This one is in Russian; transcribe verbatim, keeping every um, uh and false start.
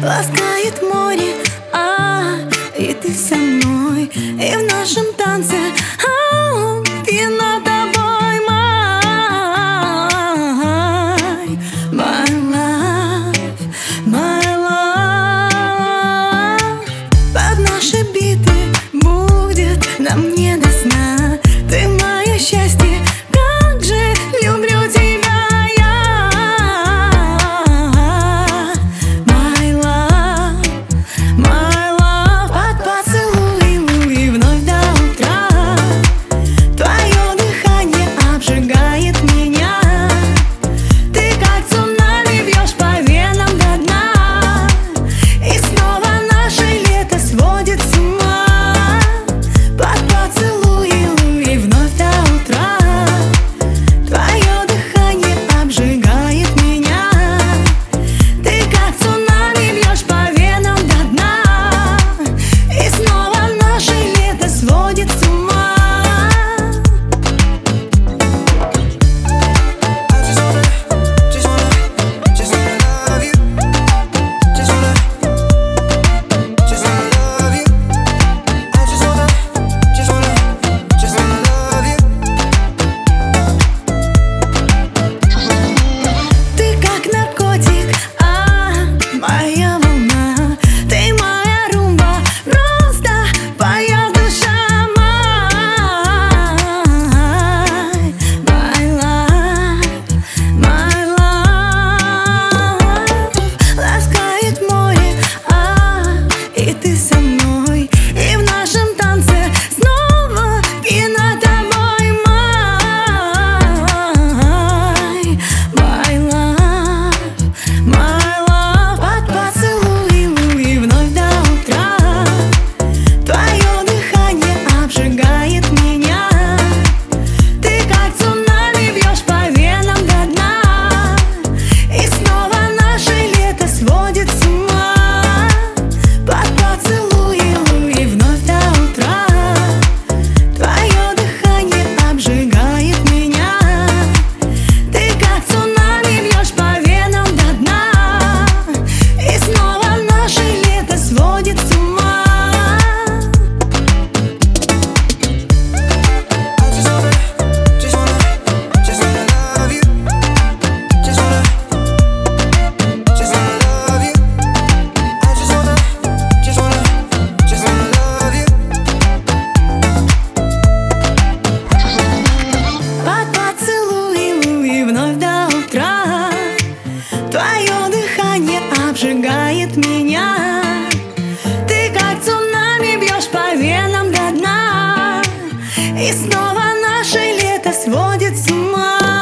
ласкает море, а и ты со мной, и в нашем танце а, пьяна тобой, май, my love, my love. Под наши биты будет нам не до сна. Ты мое счастье, как же люблю тебя я. My love, my love. Под поцелуи луи вновь до утра. Твое дыхание обжигает меня. Ты как цунами бьешь по венам до дна. И снова наше лето сводит с ума. Под поцелуи луи вновь до утра. Твое дыхание обжигает меня. Ты как цунами бьешь по венам до дна. И снова наше лето сводит с ума. Ты как наркотик, а моя волна. Ты моя румба, просто поет душа, май, my love, my love. Ласкает море, а и ты со мной, и в нашем танце снова пьяна тобой, май, my love, my love. Под поцелуи луи вновь до утра. Твое дыхание обжигает меня. Ты как цунами бьешь по венам до дна. И снова наше лето сводит с ума. Под поцелуи луи вновь до утра. Твое дыхание обжигает меня. Ты как цунами бьешь по венам до дна. И снова наше лето сводит с ума. Под поцелуи луи вновь до утра. Твое дыхание обжигает меня. Ты как цунами бьешь по венам до дна. И снова наше лето сводит с ума.